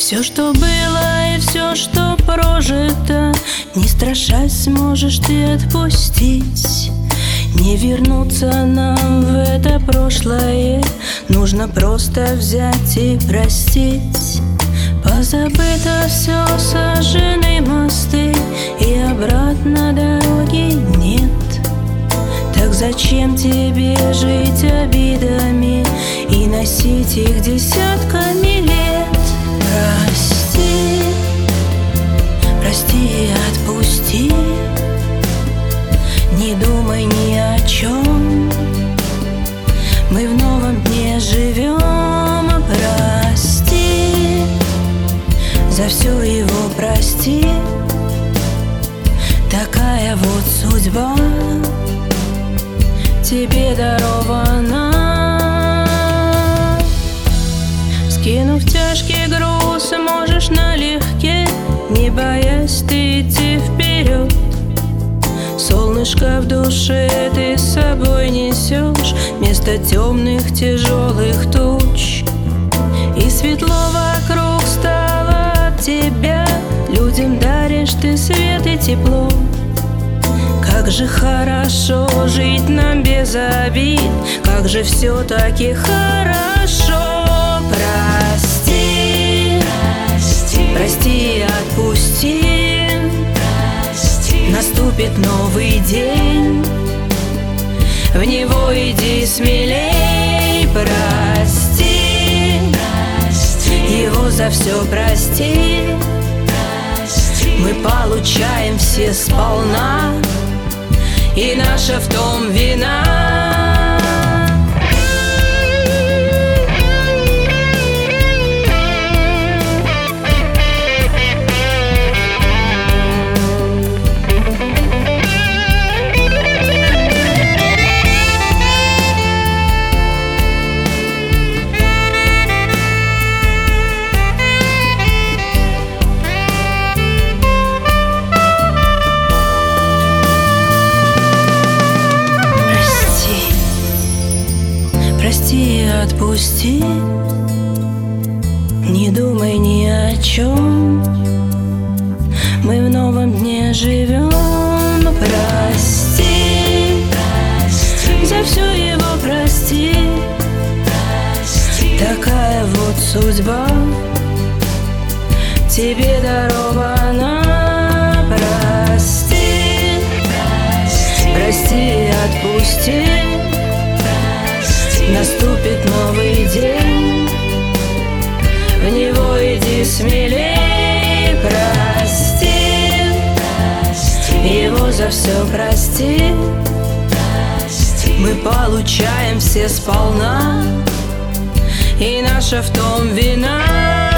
Все, что было и все, что прожито, не страшась, сможешь ты отпустить. Не вернуться нам в это прошлое, нужно просто взять и простить. Позабыто все, сожжены мосты, и обратно дороги нет. Так зачем тебе жить обидами и носить их десятками лет? Прости, прости и отпусти, не думай ни о чем. Мы в новом дне живем. Прости, за все его прости. Такая вот судьба тебе дарована. Скинув тяжкий груз, можешь налегке, не боясь ты идти вперед. Солнышко в душе ты с собой несешь вместо темных тяжелых туч. И светло вокруг стало от тебя, людям даришь ты свет и тепло. Как же хорошо жить нам без обид, как же все-таки хорошо. Прости, прости, прости и отпусти. Наступит новый день, в него иди смелей. Прости, прости, его за все прости. Мы получаем все сполна, и наша в том вина. Прости и отпусти, не думай ни о чем. Мы в новом дне живем. Прости, прости, за все его прости. Такая вот судьба тебе дарована. Прости, прости и отпусти. Наступит новый день, в него иди смелей. Прости, прости, его за все прости. Мы получаем все сполна, и наша в том вина.